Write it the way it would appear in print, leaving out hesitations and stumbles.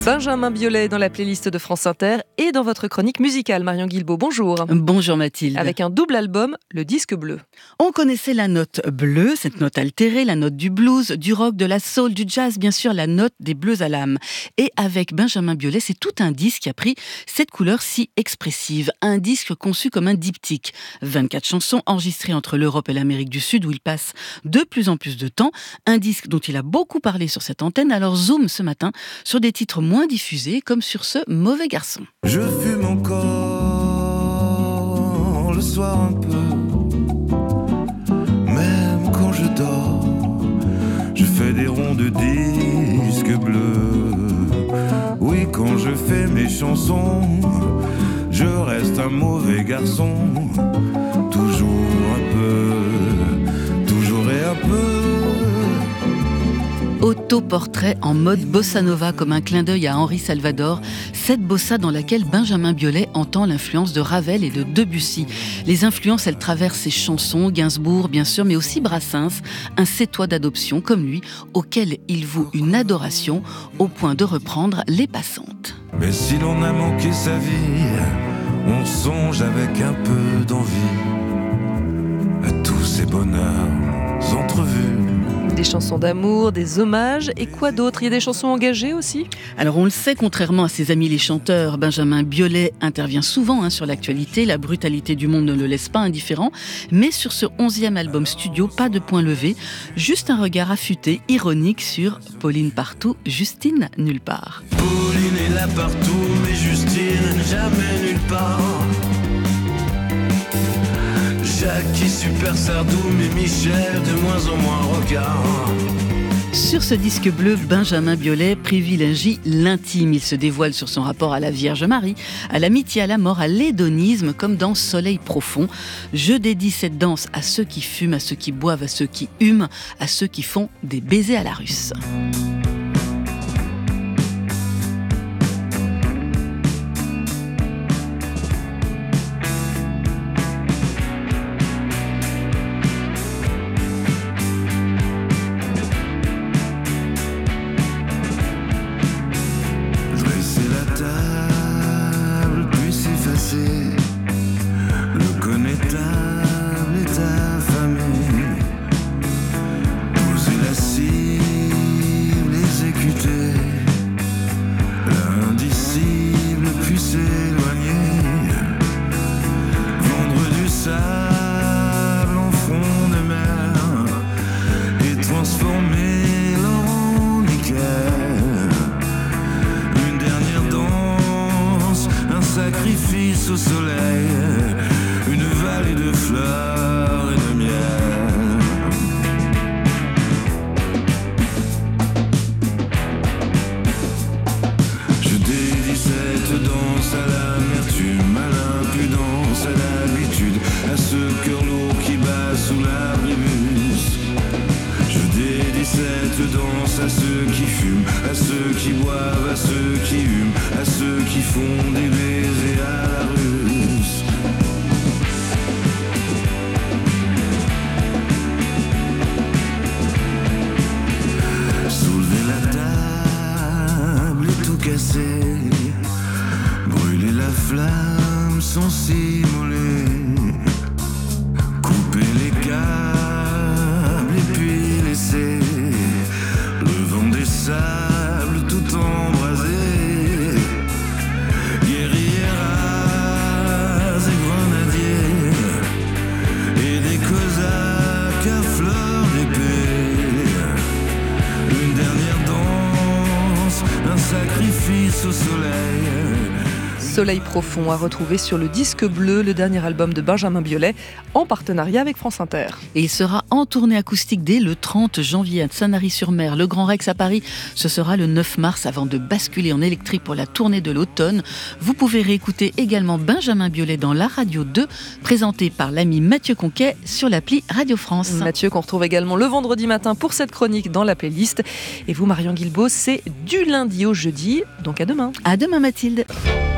Benjamin Biolay dans la playlist de France Inter et dans votre chronique musicale. Marion Guilbault, bonjour. Bonjour Mathilde. Avec un double album, le disque bleu. On connaissait la note bleue, cette note altérée, la note du blues, du rock, de la soul, du jazz, bien sûr la note des bleus à l'âme. Et avec Benjamin Biolay, c'est tout un disque qui a pris cette couleur si expressive. Un disque conçu comme un diptyque. 24 chansons enregistrées entre l'Europe et l'Amérique du Sud où il passe de plus en plus de temps. Un disque dont il a beaucoup parlé sur cette antenne. Alors zoom ce matin sur des titres moins diffusés, comme sur ce Mauvais garçon. Je fume encore le soir un peu, même quand je dors. Je fais des ronds de disques bleus. Oui, quand je fais mes chansons, je reste un mauvais garçon. Toujours un peu, toujours et un peu. Autoportrait en mode bossa nova, comme un clin d'œil à Henri Salvador, cette bossa dans laquelle Benjamin Biolay entend l'influence de Ravel et de Debussy. Les influences, elles traversent ses chansons, Gainsbourg bien sûr, mais aussi Brassens, un sétois d'adoption comme lui, auquel il voue une adoration au point de reprendre Les Passantes. Mais si l'on a manqué sa vie, on songe avec un peu d'envie à tous ces bonheurs entrevus. Des chansons d'amour, des hommages et quoi d'autre? Il y a des chansons engagées aussi? Alors on le sait, contrairement à ses amis les chanteurs, Benjamin Biolay intervient souvent sur l'actualité. La brutalité du monde ne le laisse pas indifférent. Mais sur ce 11e album studio, pas de point levé, juste un regard affûté, ironique sur Pauline partout, Justine nulle part. Pauline est là partout, mais Justine jamais nulle part. Jackie super sardou, mais Michel de moins en moins regard. Sur ce disque bleu, Benjamin Biolay privilégie l'intime. Il se dévoile sur son rapport à la Vierge Marie, à l'amitié, à la mort, à l'hédonisme, comme dans Soleil profond. Je dédie cette danse à ceux qui fument, à ceux qui boivent, à ceux qui hument, à ceux qui font des baisers à la russe. Le connétable est affamé. Poser la cible, exécuter l'indicible, puis s'éloigner. Vendre du sable en fond de mer et transformer l'or en nickel. Une dernière danse, un sacrifice au soleil, une vallée de fleurs et de miel. Je dédie cette danse à l'amertume, à l'impudence, à l'habitude, à ce cœur lourd qui bat sous l'abribus. Je dédie cette danse à ceux qui fument, à ceux qui boivent, à ceux qui hument, à ceux qui font des baisers à la russe. Soulever la table et tout casser, brûler la flamme sans s'immoler, couper les câbles et puis laisser le vent des sables tout embrasé. Guérilleras et grenadiers et des cosaques à fleur d'épée. Une dernière danse, un sacrifice au soleil. Soleil profond à retrouver sur le disque bleu, le dernier album de Benjamin Biolay, en partenariat avec France Inter. Et il sera en tournée acoustique dès le 30 janvier à Sanary-sur-Mer, le Grand Rex à Paris. Ce sera le 9 mars avant de basculer en électrique pour la tournée de l'automne. Vous pouvez réécouter également Benjamin Biolay dans La Radio 2, présenté par l'ami Mathieu Conquet sur l'appli Radio France. Mathieu qu'on retrouve également le vendredi matin pour cette chronique dans la playlist. Et vous, Marion Guilbault, c'est du lundi au jeudi, donc à demain. À demain Mathilde.